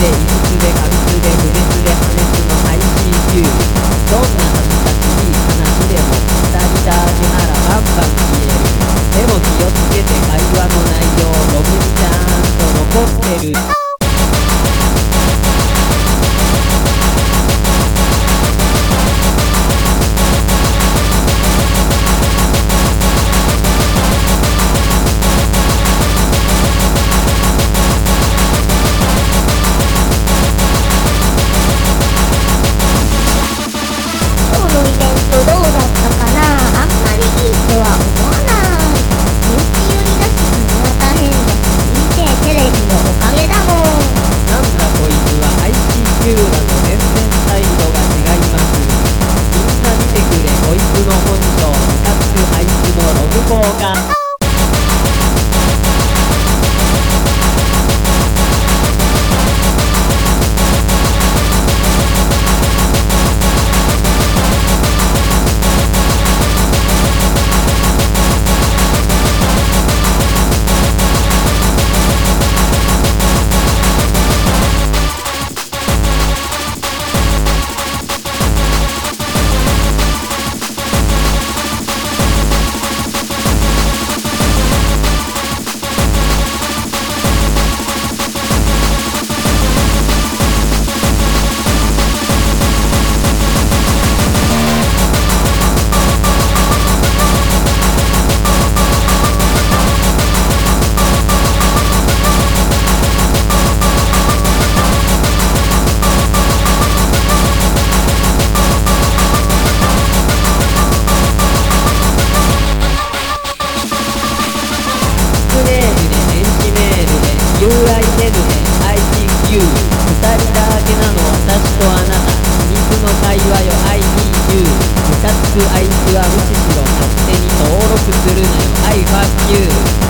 で異物で過密で不滅で破滅の ICQ。 どんな恥ずかしい話でも二人だけならバンバン消える。でも気をつけて会話の内容ログにちゃんと残ってる。UI メルで ICQ。 二人だけなの私とあなた、秘密の会話よ I need you。 ムカつくあいつは無視しろ、勝手に登録するなよ I fuck you。